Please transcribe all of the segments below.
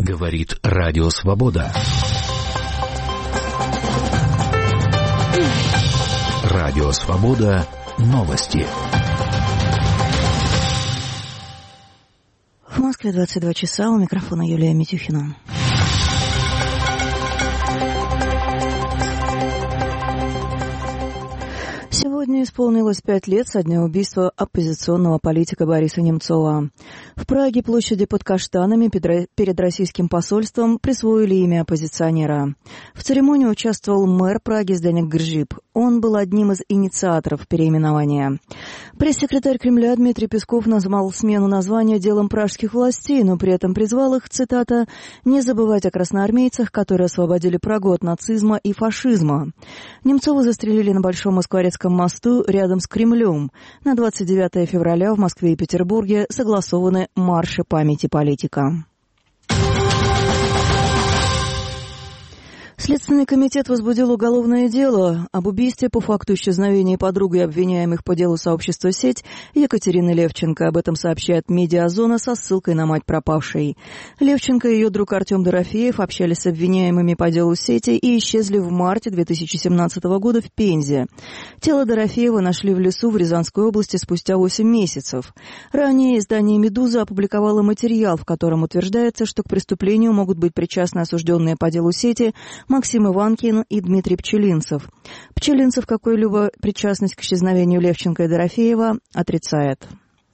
Говорит Радио Свобода. Радио Свобода. Новости. В Москве 22 часа. У микрофона Юлия Митюхина. Сегодня исполнилось 5 лет со дня убийства оппозиционного политика Бориса Немцова. В Праге площади под Каштанами перед российским посольством присвоили имя оппозиционера. В церемонии участвовал мэр Праги Зdeněk Grzyb. Он был одним из инициаторов переименования. Пресс-секретарь Кремля Дмитрий Песков назвал смену названия делом пражских властей, но при этом призвал их, цитата, «не забывать о красноармейцах, которые освободили Прагу от нацизма и фашизма». Немцова застрелили на Большом Москворецком мосту рядом с Кремлем. На 29 февраля в Москве и Петербурге согласованы марши памяти политика. Следственный комитет возбудил уголовное дело об убийстве по факту исчезновения подруги обвиняемых по делу сообщества «Сеть» Екатерины Левченко. Об этом сообщает «Медиазона» со ссылкой на мать пропавшей. Левченко и ее друг Артем Дорофеев общались с обвиняемыми по делу «Сети» и исчезли в марте 2017 года в Пензе. Тело Дорофеева нашли в лесу в Рязанской области спустя 8 месяцев. Ранее издание «Медуза» опубликовало материал, в котором утверждается, что к преступлению могут быть причастны осужденные по делу «Сети» Максим Иванкин и Дмитрий Пчелинцев. Пчелинцев какую-либо причастность к исчезновению Левченко и Дорофеева отрицает.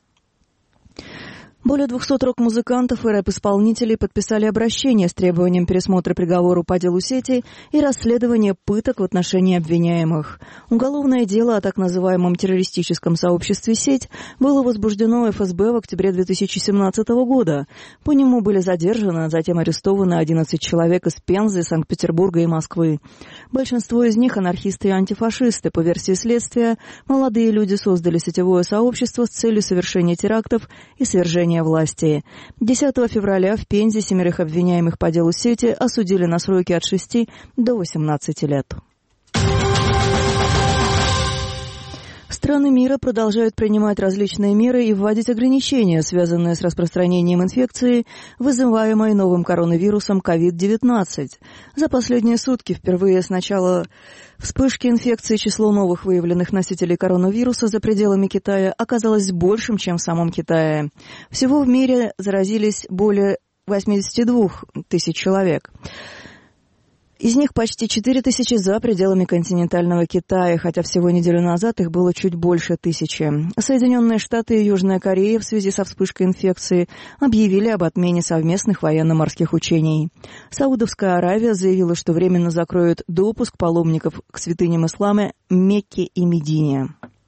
Более 200 рок-музыкантов и рэп-исполнителей подписали обращение с требованием пересмотра приговора по делу «Сети» и расследования пыток в отношении обвиняемых. Уголовное дело о так называемом террористическом сообществе «Сеть» было возбуждено ФСБ в октябре 2017 года. По нему были задержаны, а затем арестованы 11 человек из Пензы, Санкт-Петербурга и Москвы. Большинство из них анархисты и антифашисты. По версии следствия, молодые люди создали сетевое сообщество с целью совершения терактов и свержения власти. 10 февраля в Пензе 7 обвиняемых по делу «Сети» осудили на сроки от 6 до 18 лет. Страны мира продолжают принимать различные меры и вводить ограничения, связанные с распространением инфекции, вызываемой новым коронавирусом COVID-19. За последние сутки впервые с начала вспышки инфекции число новых выявленных носителей коронавируса за пределами Китая оказалось большим, чем в самом Китае. Всего в мире заразились более 82 тысяч человек. Из них почти 4 тысячи за пределами континентального Китая, хотя всего неделю назад их было чуть больше 1000. Соединенные Штаты и Южная Корея в связи со вспышкой инфекции объявили об отмене совместных военно-морских учений. Саудовская Аравия заявила, что временно закроет допуск паломников к святыням ислама Мекке и Медине.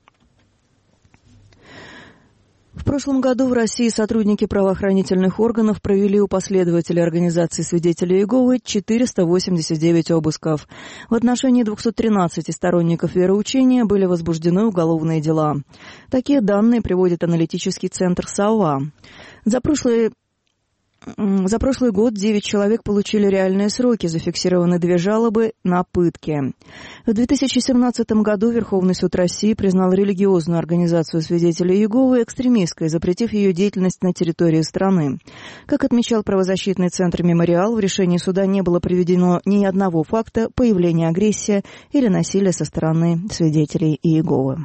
В прошлом году в России сотрудники правоохранительных органов провели у последователей организации свидетелей Иеговы 489 обысков. В отношении 213 сторонников вероучения были возбуждены уголовные дела. Такие данные приводит аналитический центр САВА. За прошлый год 9 человек получили реальные сроки, зафиксированы 2 жалобы на пытки. В 2017 году Верховный суд России признал религиозную организацию свидетелей Иеговы экстремистской, запретив ее деятельность на территории страны. Как отмечал правозащитный центр «Мемориал», в решении суда не было приведено ни одного факта появления агрессии или насилия со стороны свидетелей Иеговы.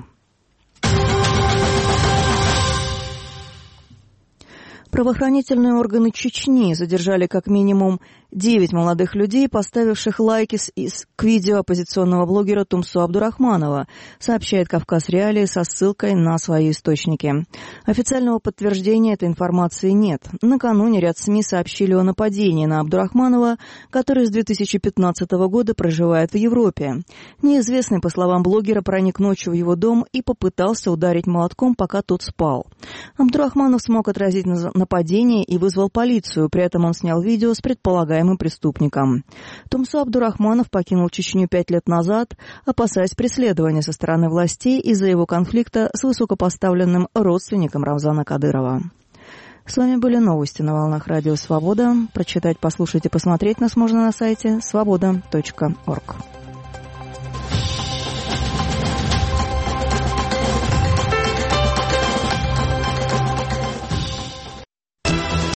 Правоохранительные органы Чечни задержали как минимум 9 молодых людей, поставивших лайки к видео оппозиционного блогера Тумсо Абдурахманова, сообщает «Кавказ Реалии» со ссылкой на свои источники. Официального подтверждения этой информации нет. Накануне ряд СМИ сообщили о нападении на Абдурахманова, который с 2015 года проживает в Европе. Неизвестный, по словам блогера, проник ночью в его дом и попытался ударить молотком, пока тот спал. Абдурахманов смог отразить нападение и вызвал полицию. При этом он снял видео с предполагаемым преступником. Тумсо Абдурахманов покинул Чечню 5 лет назад, опасаясь преследования со стороны властей из-за его конфликта с высокопоставленным родственником Рамзана Кадырова. С вами были новости на волнах Радио Свобода. Прочитать, послушать и посмотреть нас можно на сайте svoboda.org.